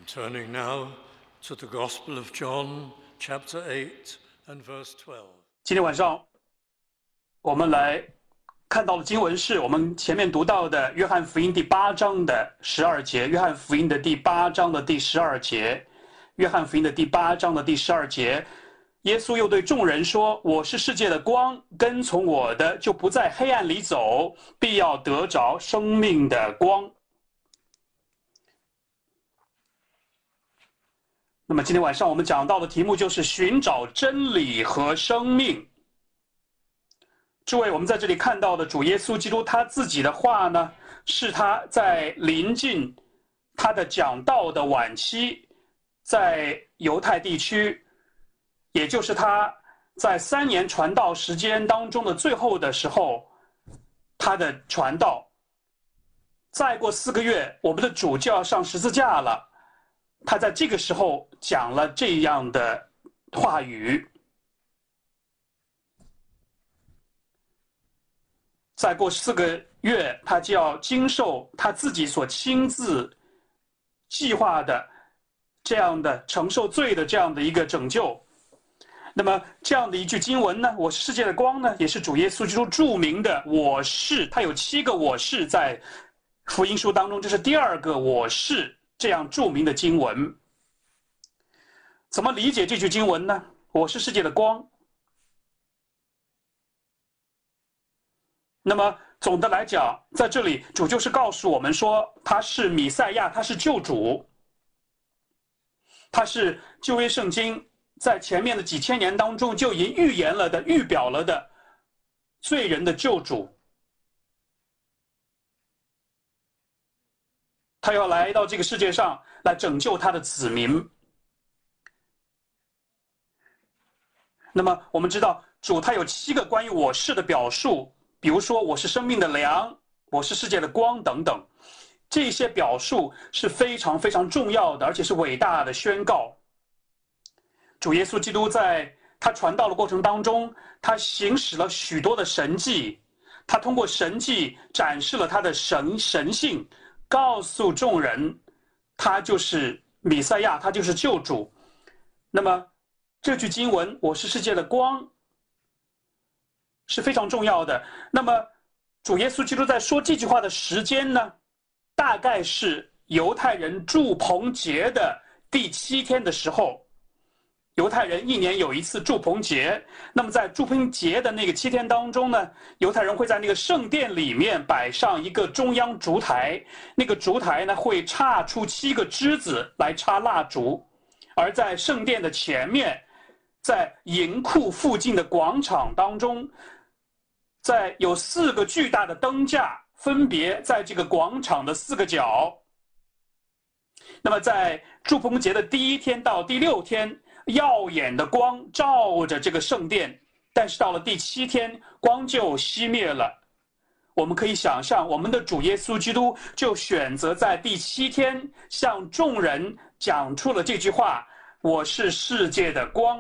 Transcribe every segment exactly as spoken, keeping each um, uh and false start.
Turning now to the Gospel of John, chapter eight and verse twelve. 今天晚上我们来看到的经文是我们前面读到的约翰福音第八章的十二节，约翰福音的第八章的第十二节，约翰福音的第八章的第十二节，耶稣又对众人说：“我是世界的光，跟从我的就不在黑暗里走，必要得着生命的光。”那么今天晚上我们讲到的题目就是寻找真理和生命。诸位，我们在这里看到的主耶稣基督他自己的话呢，是他在临近他的讲道的晚期，在犹太地区，也就是他在三年传道时间当中的最后的时候，他的传道。再过四个月，我们的主就要上十字架了。他在这个时候讲了这样的话语。再过四个月，他就要经受他自己所亲自计划的这样的承受罪的这样的一个拯救。那么这样的一句经文呢，我是世界的光呢，也是主耶稣基督著名的我是，他有七个我是在福音书当中，这是第二个我是这样著名的经文。怎么理解这句经文呢？我是世界的光。那么总的来讲，在这里主就是告诉我们说，他是弥赛亚，他是救主，他是旧约圣经在前面的几千年当中就已经预言了的、预表了的罪人的救主。他要来到这个世界上来拯救他的子民。那么我们知道主他有七个关于我是的表述，比如说我是生命的粮，我是世界的光等等，这些表述是非常非常重要的，而且是伟大的宣告。主耶稣基督在他传道的过程当中，他行使了许多的神迹，他通过神迹展示了他的神神性，告诉众人他就是弥赛亚，他就是救主。那么这句经文我是世界的光是非常重要的。那么主耶稣基督在说这句话的时间呢，大概是犹太人住棚节的第七天的时候。犹太人一年有一次住棚节，那么在住棚节的那个七天当中呢，犹太人会在那个圣殿里面摆上一个中央烛台，那个烛台呢会插出七个枝子来插蜡烛，而在圣殿的前面，在银库附近的广场当中，在有四个巨大的灯架，分别在这个广场的四个角。那么在住棚节的第一天到第六天，耀眼的光照着这个圣殿，但是到了第七天，光就熄灭了。我们可以想象，我们的主耶稣基督就选择在第七天向众人讲出了这句话：我是世界的光，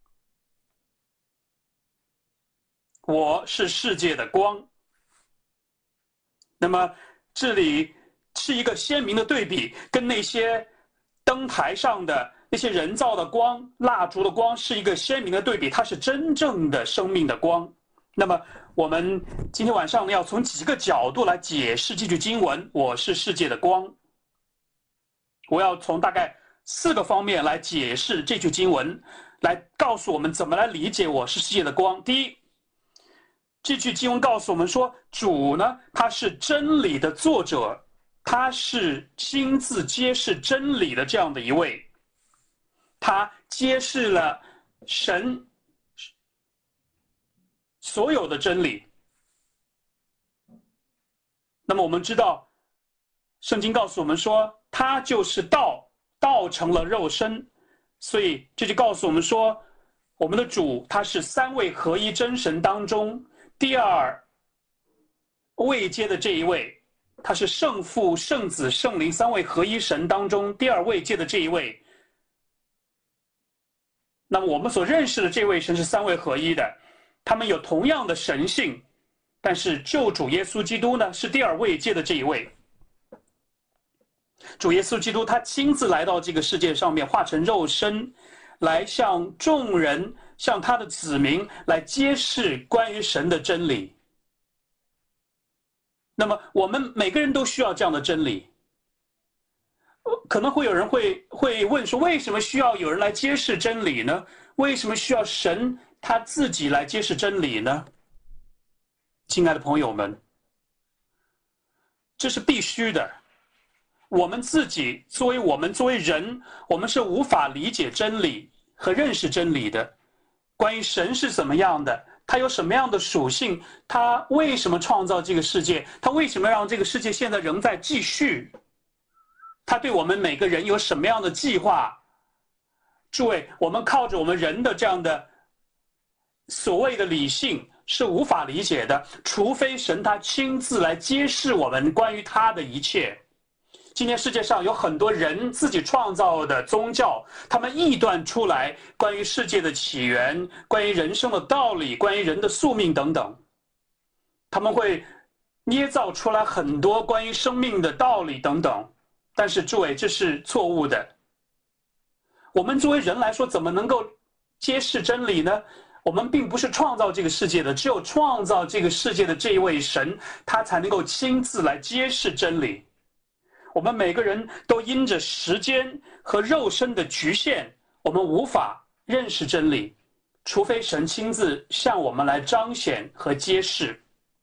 我是世界的光。那么这里是一个鲜明的对比，跟那些灯台上的那些人造的光、蜡烛的光是一个鲜明的对比，它是真正的生命的光。那么我们今天晚上要从几个角度来解释这句经文，我是世界的光。我要从大概四个方面来解释这句经文，来告诉我们怎么来理解我是世界的光。第一，这句经文告诉我们说，主呢，他是真理的作者，他是亲自揭示真理的这样的一位。他揭示了神所有的真理。那么我们知道，圣经告诉我们说，他就是道，道成了肉身。所以这就告诉我们说，我们的主他是三位合一真神当中第二位阶的这一位，他是圣父、圣子、圣灵三位合一神当中第二位阶的这一位。那么我们所认识的这位神是三位合一的，他们有同样的神性，但是救主耶稣基督呢是第二位阶的这一位。 主耶稣基督他亲自来到这个世界上面，化成肉身，来向众人、向他的子民来揭示关于神的真理。那么我们每个人都需要这样的真理。可能会有人会会问说，为什么需要有人来揭示真理呢？为什么需要神他自己来揭示真理呢？亲爱的朋友们，这是必须的。我们自己作为我们作为人，我们是无法理解真理和认识真理的。关于神是怎么样的，他有什么样的属性，他为什么创造这个世界，他为什么让这个世界现在仍在继续，他对我们每个人有什么样的计划？诸位，我们靠着我们人的这样的所谓的理性是无法理解的，除非神他亲自来揭示我们关于他的一切。今天世界上有很多人自己创造的宗教，他们臆断出来关于世界的起源，关于人生的道理，关于人的宿命等等，他们会捏造出来很多关于生命的道理等等。但是诸位，这是错误的。我们作为人来说，怎么能够揭示真理呢？我们并不是创造这个世界的，只有创造这个世界的这一位神，他才能够亲自来揭示真理。我们每个人都因着时间和肉身的局限，我们无法认识真理，除非神亲自向我们来彰显和揭示。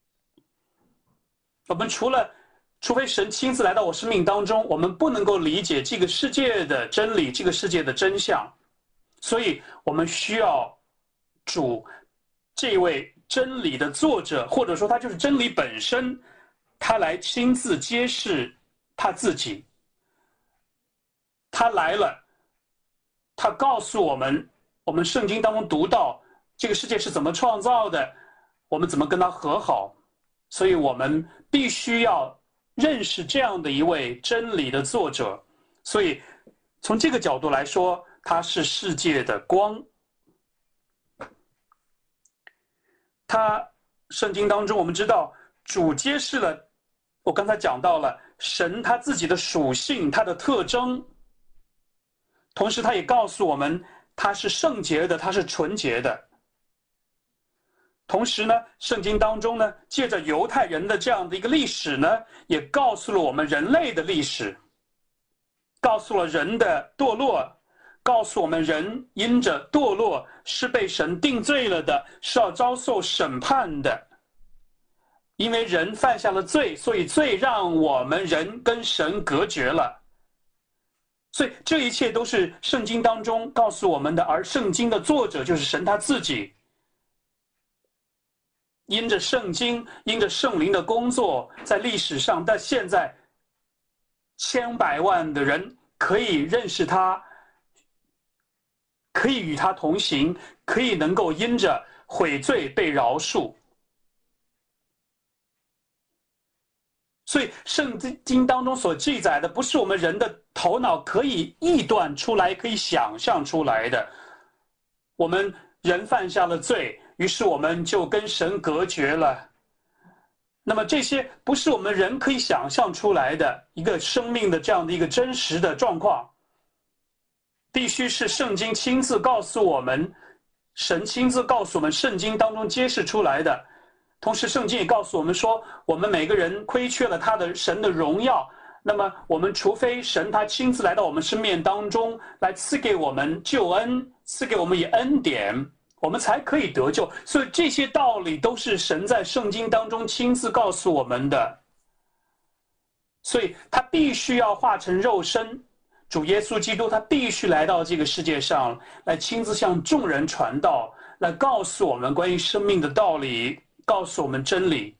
我们除了除非神亲自来到我生命当中，我们不能够理解这个世界的真理，这个世界的真相。所以我们需要主这位真理的作者，或者说他就是真理本身，他来亲自揭示他自己。他来了，他告诉我们，我们圣经当中读到这个世界是怎么创造的，我们怎么跟他和好。所以我们必须要认识这样的一位真理的作者。所以从这个角度来说，他是世界的光。他圣经当中我们知道主揭示了，我刚才讲到了神他自己的属性，他的特征，同时他也告诉我们他是圣洁的，他是纯洁的。同时呢，圣经当中呢，借着犹太人的这样的一个历史呢，也告诉了我们人类的历史，告诉了人的堕落，告诉我们人因着堕落是被神定罪了的，是要遭受审判的。因为人犯下了罪，所以罪让我们人跟神隔绝了。所以这一切都是圣经当中告诉我们的，而圣经的作者就是神他自己。因着圣经，因着圣灵的工作，在历史上，但现在千百万的人可以认识他，可以与他同行，可以能够因着悔罪被饶恕。所以圣经当中所记载的，不是我们人的头脑可以臆断出来，可以想象出来的。我们人犯下了罪，于是我们就跟神隔绝了。那么这些不是我们人可以想象出来的一个生命的这样的一个真实的状况，必须是圣经亲自告诉我们，神亲自告诉我们，圣经当中揭示出来的。同时圣经也告诉我们说，我们每个人亏缺了他的神的荣耀，那么我们除非神他亲自来到我们生命当中，来赐给我们救恩，赐给我们以恩典，我们才可以得救。所以这些道理都是神在圣经当中亲自告诉我们的。所以他必须要化成肉身，主耶稣基督他必须来到这个世界上，来亲自向众人传道，来告诉我们关于生命的道理，告诉我们真理。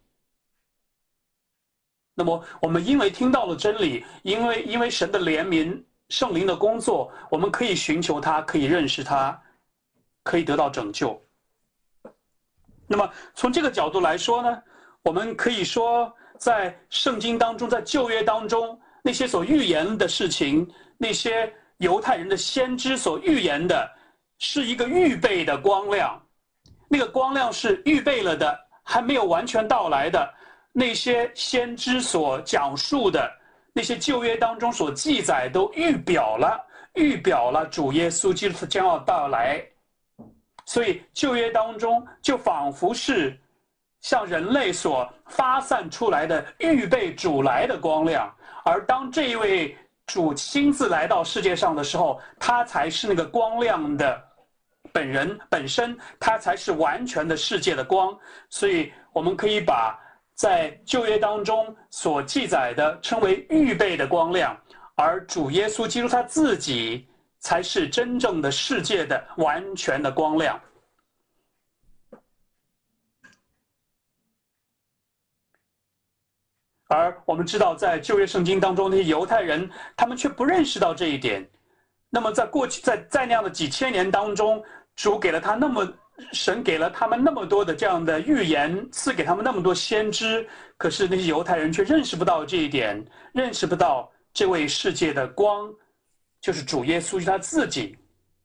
那么我们因为听到了真理，因为因为神的怜悯，圣灵的工作，我们可以寻求他，可以认识他，可以得到拯救。那么从这个角度来说呢，我们可以说在圣经当中，在旧约当中，那些所预言的事情，那些犹太人的先知所预言的，是一个预备的光亮。那个光亮是预备了的，还没有完全到来的。那些先知所讲述的， 那些旧约当中所记载都预表了，预表了主耶稣基督将要到来。所以旧约当中就仿佛是向人类所发散出来的预备主来的光亮，而当这一位主亲自来到世界上的时候，他才是那个光亮的本人本身，他才是完全的世界的光。所以我们可以把在旧约当中所记载的称为预备的光亮，而主耶稣基督他自己才是真正的世界的完全的光亮。而我们知道，在旧约圣经当中，那些犹太人他们却不认识到这一点。那么在过去，在在那样的几千年当中，主给了他那么，神给了他们那么多的这样的预言，赐给他们那么多先知，可是那些犹太人却认识不到这一点，认识不到这位世界的光就是主耶稣他自己。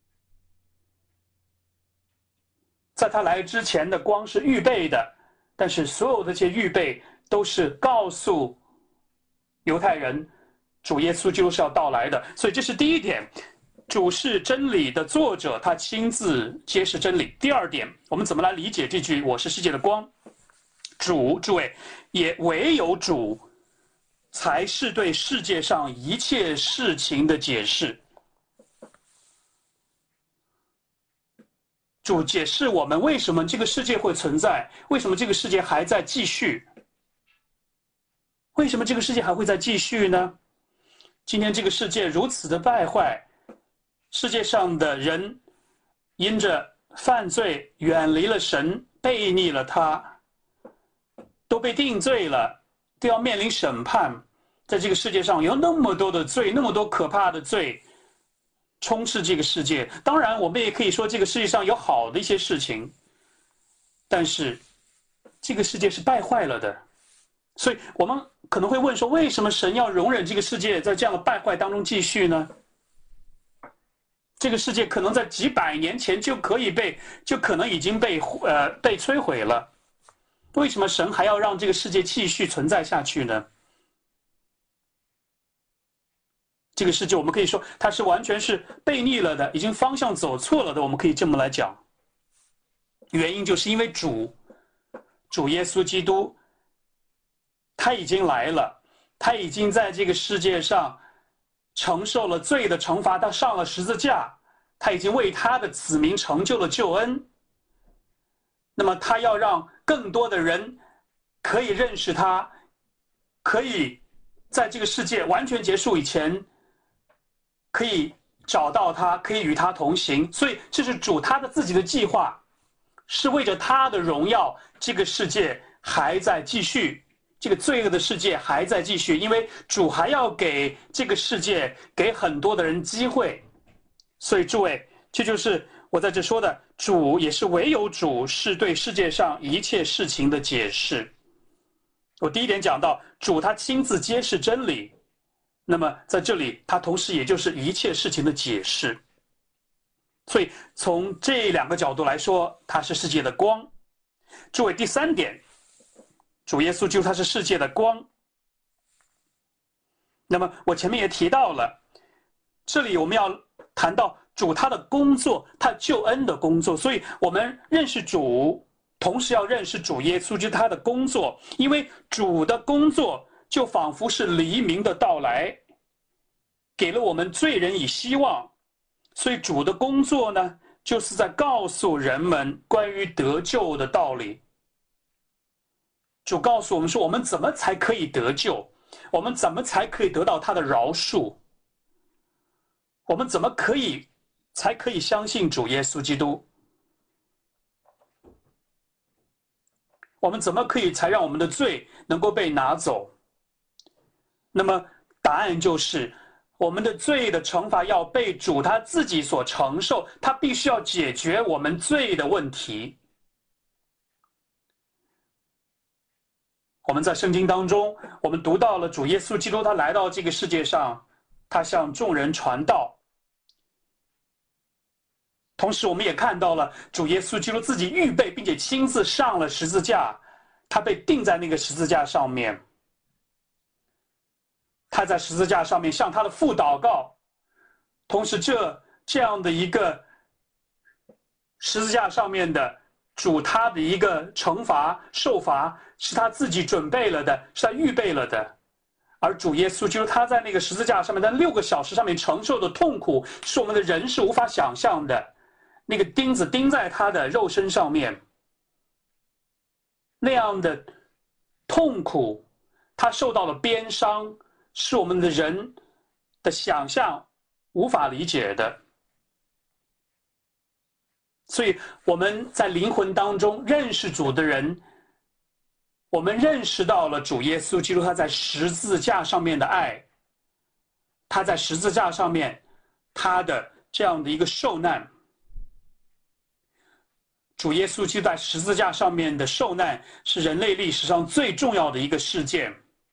在他来之前的光是预备的，但是所有的这些预备都是告诉犹太人主耶稣基督是要到来的。所以这是第一点，主是真理的作者，他亲自揭示真理。第二点，我们怎么来理解这句我是世界的光？主，诸位，也唯有主才是对世界上一切事情的解释。主解释我们为什么这个世界会存在，为什么这个世界还在继续，为什么这个世界还会再继续呢？今天这个世界如此的败坏，世界上的人因着犯罪远离了神，背逆了他，都被定罪了，都要面临审判。在这个世界上有那么多的罪，那么多可怕的罪充斥这个世界。当然我们也可以说这个世界上有好的一些事情，但是这个世界是败坏了的。所以我们可能会问说，为什么神要容忍这个世界在这样的败坏当中继续呢？这个世界可能在几百年前就可以被就可能已经被呃被摧毁了，为什么神还要让这个世界继续存在下去呢？这个世界我们可以说它是完全是悖逆了的，已经方向走错了的，我们可以这么来讲。原因就是因为主主耶稣基督他已经来了，他已经在这个世界上承受了罪的惩罚，他上了十字架，他已经为他的子民成就了救恩。那么他要让更多的人可以认识他，可以在这个世界完全结束以前可以找到他，可以与他同行。所以这是主他的自己的计划，是为着他的荣耀，这个世界还在继续，这个罪恶的世界还在继续，因为主还要给这个世界给很多的人机会。所以诸位，这就是我在这说的，主也是唯有主是对世界上一切事情的解释。我第一点讲到主他亲自揭示真理，那么在这里他同时也就是一切事情的解释。所以从这两个角度来说，他是世界的光。诸位，第三点，主耶稣基督他是世界的光。那么我前面也提到了，这里我们要谈到主他的工作，他救恩的工作。所以我们认识主，同时要认识主耶稣基督他的工作，因为主的工作就仿佛是黎明的到来，给了我们罪人以希望。所以主的工作呢，就是在告诉人们关于得救的道理。主告诉我们说，我们怎么才可以得救，我们怎么才可以得到他的饶恕，我们怎么可以才可以相信主耶稣基督，我们怎么可以才让我们的罪能够被拿走。那么答案就是我们的罪的惩罚要被主他自己所承受，他必须要解决我们罪的问题。我们在圣经当中，我们读到了主耶稣基督他来到这个世界上，他向众人传道。同时我们也看到了主耶稣基督自己预备并且亲自上了十字架，他被钉在那个十字架上面。 他在十字架上面向他的父祷告，同时这这样的一个十字架上面的主，他的一个惩罚受罚是他自己准备了的，是他预备了的。而主耶稣就是他在那个十字架上面，在六个小时上面承受的痛苦，是我们的人是无法想象的。那个钉子钉在他的肉身上面，那样的痛苦，他受到了鞭伤，是我们的人的想象无法理解的。所以我们在灵魂当中认识主的人，我们认识到了主耶稣基督他在十字架上面的爱，他在十字架上面他的这样的一个受难。主耶稣基督在十字架上面的受难是人类历史上最重要的一个事件。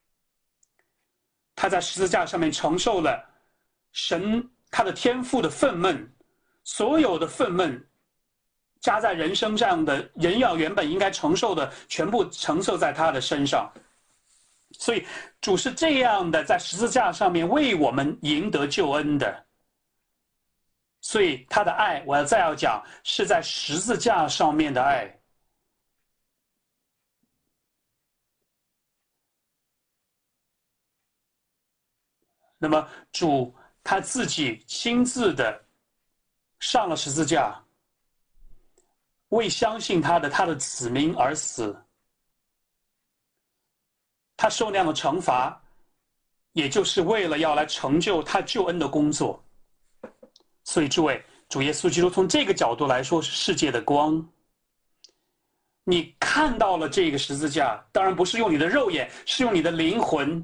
他在十字架上面承受了神他的天父的愤懑，所有的愤懑加在人身上的人要原本应该承受的，全部承受在他的身上。所以主是这样的在十字架上面为我们赢得救恩的。所以他的爱，我要再要讲，是在十字架上面的爱。那么主他自己亲自的上了十字架，为相信他的他的子民而死。他受那样的惩罚，也就是为了要来成就他救恩的工作。所以诸位，主耶稣基督从这个角度来说是世界的光。你看到了这个十字架，当然不是用你的肉眼，是用你的灵魂。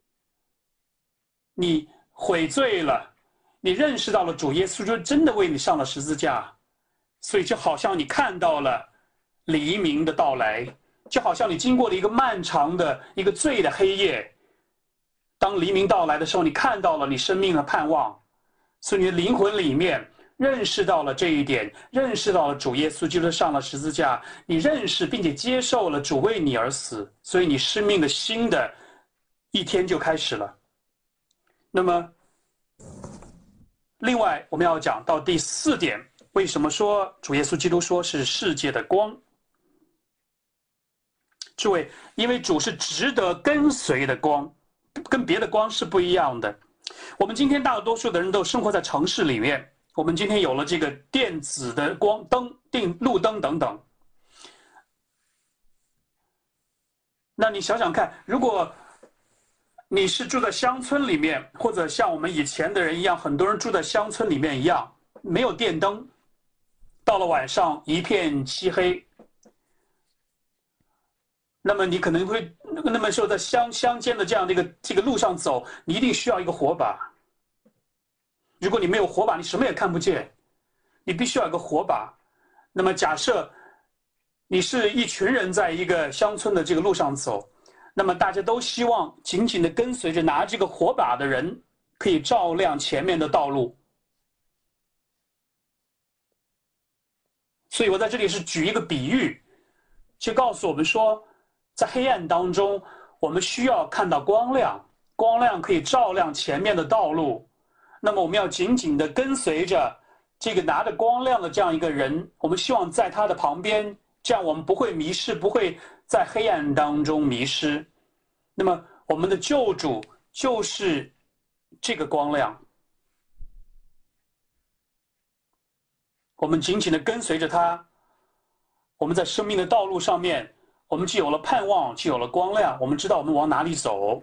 你悔罪了，你认识到了主耶稣就真的为你上了十字架，所以就好像你看到了黎明的到来，就好像你经过了一个漫长的一个罪的黑夜，当黎明到来的时候，你看到了你生命的盼望。所以你的灵魂里面认识到了这一点，认识到了主耶稣基督上了十字架，你认识并且接受了主为你而死，所以你生命的新的一天就开始了。那么另外我们要讲到第四点，为什么说主耶稣基督说是世界的光？诸位，因为主是值得跟随的光，跟别的光是不一样的。我们今天大多数的人都生活在城市里面，我们今天有了这个电子的光灯、电路灯等等。那你想想看，如果你是住在乡村里面，或者像我们以前的人一样，很多人住在乡村里面一样，没有电灯，到了晚上一片漆黑，那么你可能会，那么说在乡乡间的这样的一个这个路上走，你一定需要一个火把。如果你没有火把，你什么也看不见，你必须要有个火把。那么假设你是一群人在一个乡村的这个路上走，那么大家都希望紧紧的跟随着拿这个火把的人，可以照亮前面的道路。所以我在这里是举一个比喻，就告诉我们说，在黑暗当中，我们需要看到光亮，光亮可以照亮前面的道路。那么我们要紧紧地跟随着这个拿着光亮的这样一个人，我们希望在他的旁边，这样我们不会迷失，不会在黑暗当中迷失。那么我们的救主就是这个光亮，我们紧紧地跟随着他，我们在生命的道路上面，我们既有了盼望，既有了光亮，我们知道我们往哪里走。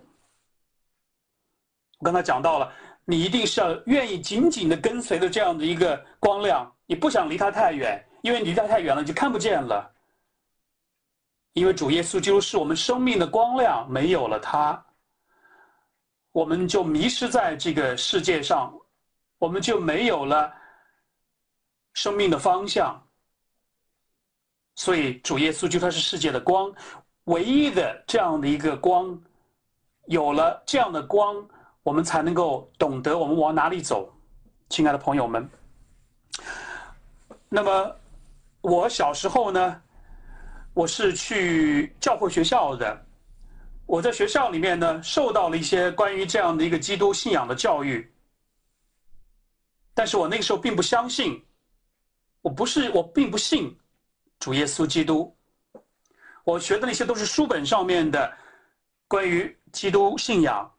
我刚才讲到了，你一定是要愿意紧紧地跟随着这样的一个光亮，你不想离它太远，因为你离它太远了，你就看不见了。因为主耶稣基督是我们生命的光亮，没有了他，我们就迷失在这个世界上，我们就没有了生命的方向。所以主耶稣基督他是世界的光，唯一的这样的一个光，有了这样的光，我们才能够懂得我们往哪里走。亲爱的朋友们，那么我小时候呢，我是去教会学校的， 我在学校里面呢，受到了一些关于这样的一个基督信仰的教育，但是我那个时候并不相信，我不是，我并不信主耶稣基督。我学的那些都是书本上面的关于基督信仰。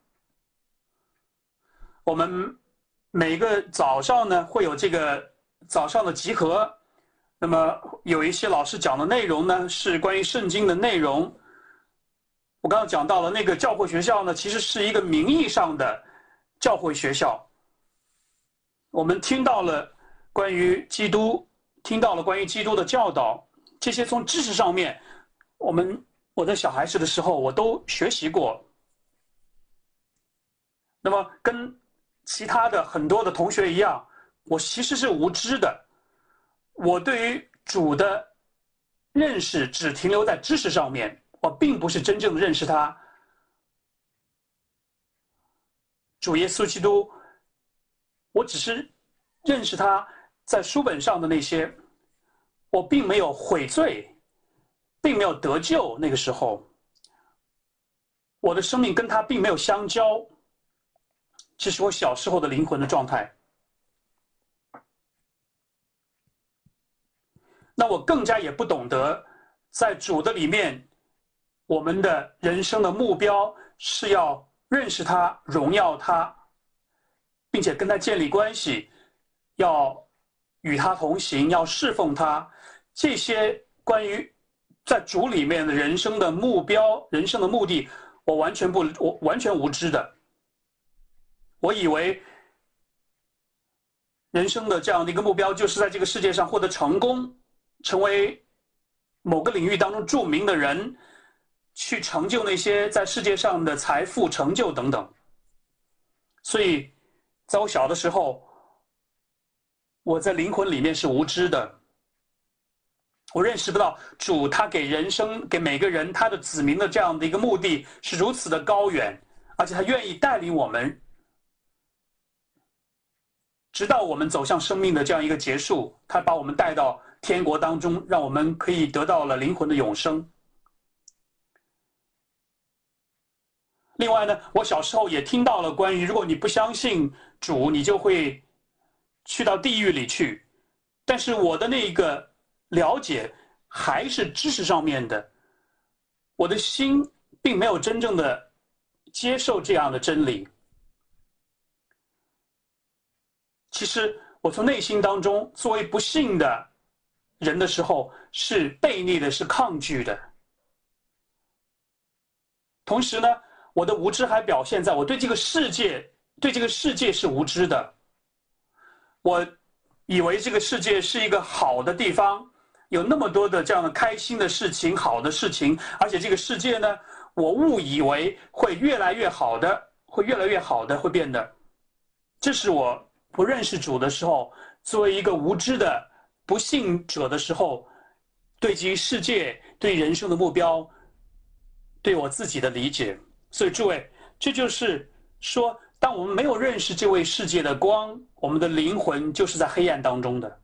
我们每个早上呢会有这个早上的集合，那么有一些老师讲的内容呢是关于圣经的内容。我刚刚讲到了那个教会学校呢，其实是一个名义上的教会学校。我们听到了关于基督，听到了关于基督的教导，这些从知识上面，我们我在小孩子的时候我都学习过。那么跟其他的很多的同学一样，我其实是无知的。我对于主的认识只停留在知识上面，我并不是真正的认识他。主耶稣基督，我只是认识他在书本上的那些，我并没有悔罪，并没有得救。那个时候，我的生命跟他并没有相交。这是我小时候的灵魂的状态。那我更加也不懂得，在主的里面，我们的人生的目标是要认识他、荣耀他，并且跟他建立关系，要与他同行，要侍奉他。这些关于在主里面的人生的目标、人生的目的，我完全不，我完全无知的。我以为人生的这样的一个目标，就是在这个世界上获得成功，成为某个领域当中著名的人，去成就那些在世界上的财富、成就等等。所以，在我小的时候，我在灵魂里面是无知的，我认识不到主他给人生、给每个人他的子民的这样的一个目的是如此的高远，而且他愿意带领我们。直到我们走向生命的这样一个结束，他把我们带到天国当中，让我们可以得到了灵魂的永生。另外呢，我小时候也听到了关于，如果你不相信主，你就会去到地狱里去。但是我的那个了解还是知识上面的，我的心并没有真正的接受这样的真理。其实我从内心当中，作为不信的人的时候，是悖逆的，是抗拒的。同时呢，我的无知还表现在我对这个世界，对这个世界是无知的。我以为这个世界是一个好的地方，有那么多的这样的开心的事情、好的事情，而且这个世界呢，我误以为会越来越好的，会越来越好的，会变得。这是我不认识主的时候，作为一个无知的不信者的时候，对于世界、对人生的目标，对我自己的理解。所以诸位，这就是说，当我们没有认识这位世界的光，我们的灵魂就是在黑暗当中的。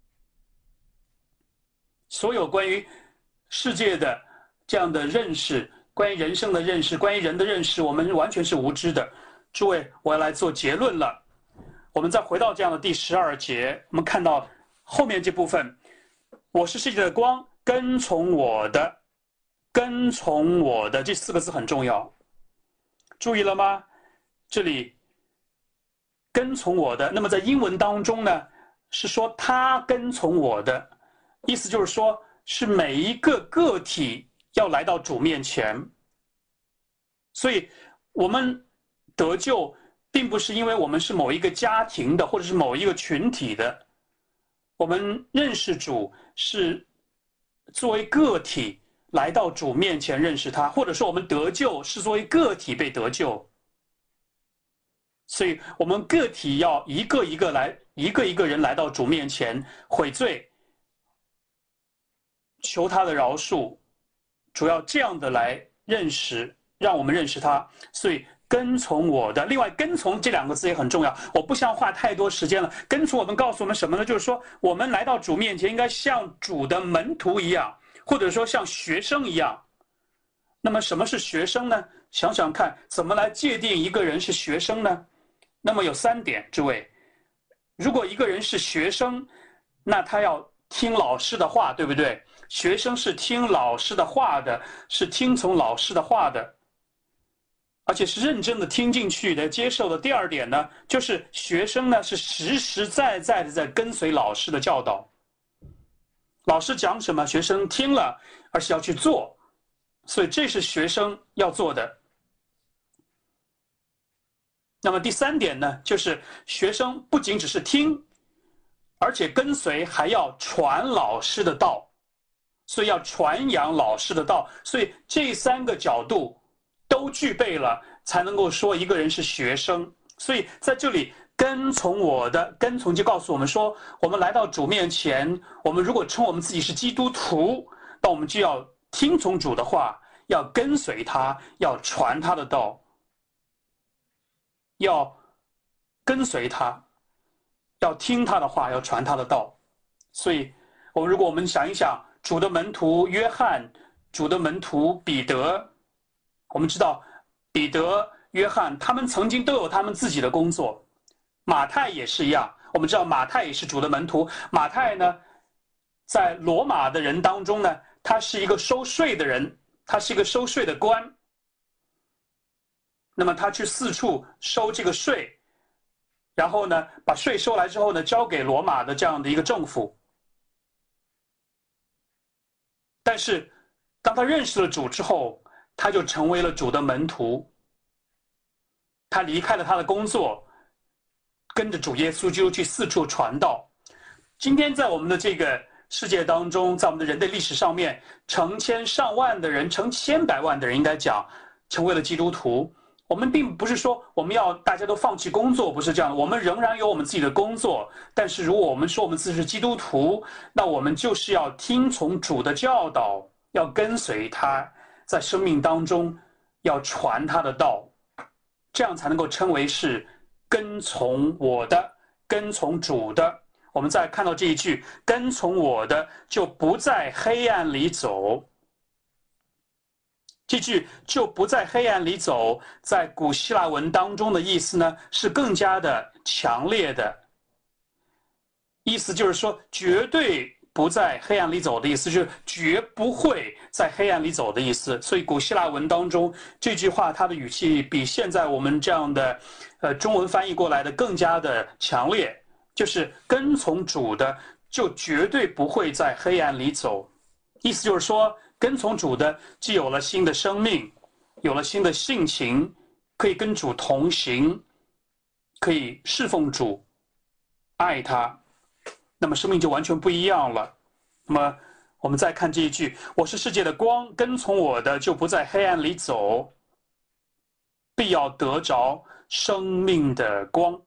所有关于世界的这样的认识，关于人生的认识，关于人的认识，我们完全是无知的。诸位，我要来做结论了。我们再回到这样的第十二节，我们看到后面这部分，我是世界的光，跟从我的，跟从我的，这四个字很重要，注意了吗？这里跟从我的，那么在英文当中呢，是说他跟从我的，意思就是说是每一个个体要来到主面前。所以我们得救并不是因为我们是某一个家庭的，或者是某一个群体的，我们认识主是作为个体来到主面前认识他，或者说我们得救是作为个体被得救。所以我们个体要一个一个来，一个一个人来到主面前悔罪，求他的饶恕，主要这样的来认识，让我们认识他。所以跟从我的，另外跟从这两个字也很重要，我不想花太多时间了。跟从我们告诉我们什么呢？就是说我们来到主面前应该像主的门徒一样，或者说像学生一样那么什么是学生呢？想想看，怎么来界定一个人是学生呢？那么有三点，诸位，如果一个人是学生，那他要听老师的话，对不对？学生是听老师的话的，是听从老师的话的，而且是认真的听进去的、接受的。第二点呢，就是学生呢是实实在在的在跟随老师的教导，老师讲什么，学生听了，而且要去做，所以这是学生要做的。那么第三点呢，就是学生不仅只是听，而且跟随，还要传老师的道，所以要传扬老师的道，所以这三个角度都具备了，才能够说一个人是学生。所以在这里，跟从我的，跟从就告诉我们说，我们来到主面前，我们如果称我们自己是基督徒，那我们就要听从主的话，要跟随他，要传他的道，要跟随他，要听他的话，要传他的道。所以我们如果我们想一想，主的门徒约翰，主的门徒彼得，我们知道彼得、约翰他们曾经都有他们自己的工作，马太也是一样，我们知道马太也是主的门徒。马太呢，在罗马的人当中呢，他是一个收税的人，他是一个收税的官，那么他去四处收这个税，然后呢，把税收来之后呢，交给罗马的这样的一个政府。但是当他认识了主之后，他就成为了主的门徒，他离开了他的工作，跟着主耶稣基督去四处传道。今天在我们的这个世界当中，在我们的人类历史上面，成千上万的人，成千百万的人应该讲成为了基督徒。我们并不是说我们要大家都放弃工作，不是这样的，我们仍然有我们自己的工作。但是如果我们说我们自己是基督徒，那我们就是要听从主的教导，要跟随他，在生命当中要传他的道，这样才能够称为是跟从我的，跟从主的。我们再看到这一句，跟从我的就不在黑暗里走。这句就不在黑暗里走，在古希腊文当中的意思呢，是更加的强烈的。意思就是说，绝对不在黑暗里走的意思，就是绝不会在黑暗里走的意思。所以古希腊文当中这句话，它的语气比现在我们这样的呃中文翻译过来的更加的强烈，就是跟从主的就绝对不会在黑暗里走。意思就是说，跟从主的既有了新的生命，有了新的性情，可以跟主同行，可以侍奉主，爱他，那么生命就完全不一样了。那么我们再看这一句，我是世界的光，跟从我的就不在黑暗里走，必要得着生命的光。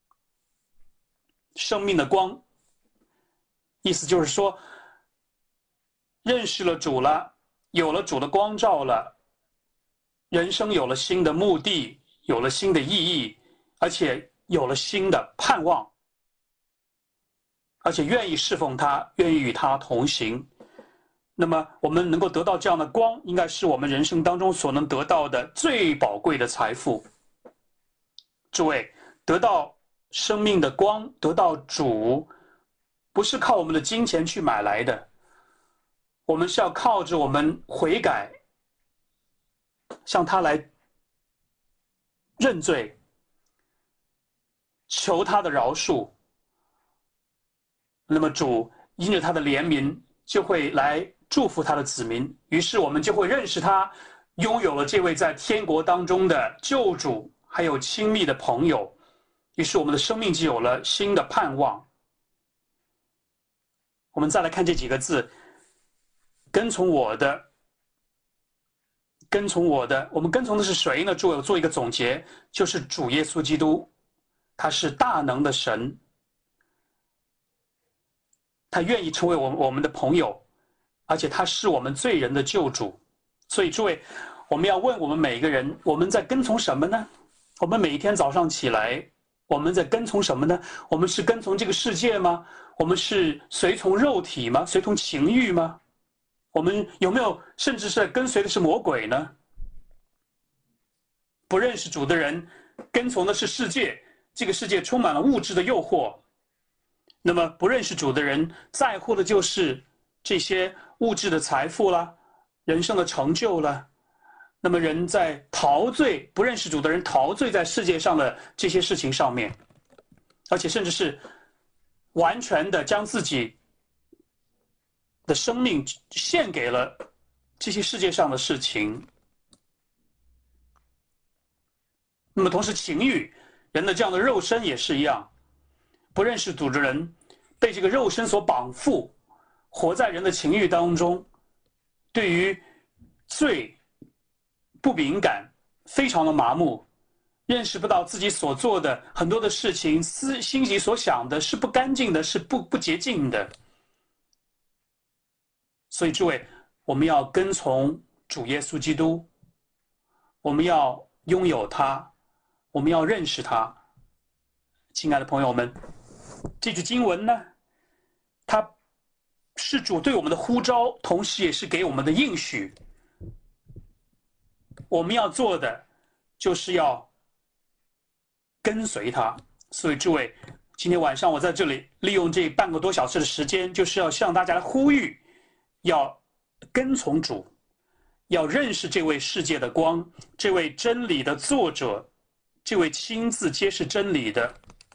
生命的光，意思就是说，认识了主了，有了主的光照了，人生有了新的目的，有了新的意义，而且有了新的盼望，而且愿意侍奉他，愿意与他同行。那么我们能够得到这样的光，应该是我们人生当中所能得到的最宝贵的财富。诸位，得到生命的光，得到主，不是靠我们的金钱去买来的，我们是要靠着我们悔改，向他来认罪，求他的饶恕。那么主因着他的怜悯，就会来祝福他的子民，于是我们就会认识他，拥有了这位在天国当中的救主，还有亲密的朋友，于是我们的生命就有了新的盼望。我们再来看这几个字，跟从我的，跟从我的，我们跟从的是谁呢？诸位，我做一个总结，就是主耶稣基督，他是大能的神，他愿意成为我们我们的朋友，而且他是我们罪人的救主。所以诸位，我们要问我们每一个人，我们在跟从什么呢？我们每一天早上起来，我们在跟从什么呢？我们是跟从这个世界吗？我们是随从肉体吗？随从情欲吗？我我们有没有甚至是跟随的是魔鬼呢？不认识主的人，跟从的是世界，这个世界充满了物质的诱惑。那么不认识主的人，在乎的就是这些物质的财富啦，人生的成就啦。那么人在陶醉，不认识主的人陶醉在世界上的这些事情上面，而且甚至是完全的将自己的生命献给了这些世界上的事情。那么同时情欲，人的这样的肉身也是一样，不认识主的人被这个肉身所绑缚，活在人的情欲当中，对于罪不敏感，非常的麻木，认识不到自己所做的很多的事情，思心里所想的是不干净的，是不不洁净的。所以诸位，我们要跟从主耶稣基督，我们要拥有他，我们要认识他。亲爱的朋友们，这句经文呢，它是主对我们的呼召，同时也是给我们的应许。我们要做的就是要跟随他。所以诸位，今天晚上我在这里利用这半个多小时的时间，就是要向大家来呼吁，要跟从主，要认识这位世界的光，这位真理的作者，这位亲自揭示真理的。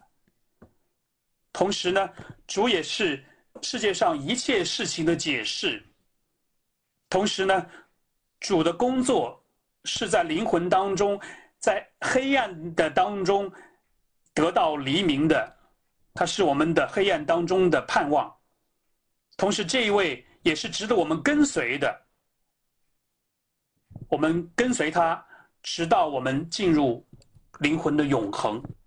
同时呢，主也是世界上一切事情的解释。同时呢，主的工作是在灵魂当中，在黑暗的当中得到黎明的，他是我们的黑暗当中的盼望。同时这一位也是值得我们跟随的，我们跟随他，直到我们进入灵魂的永恒。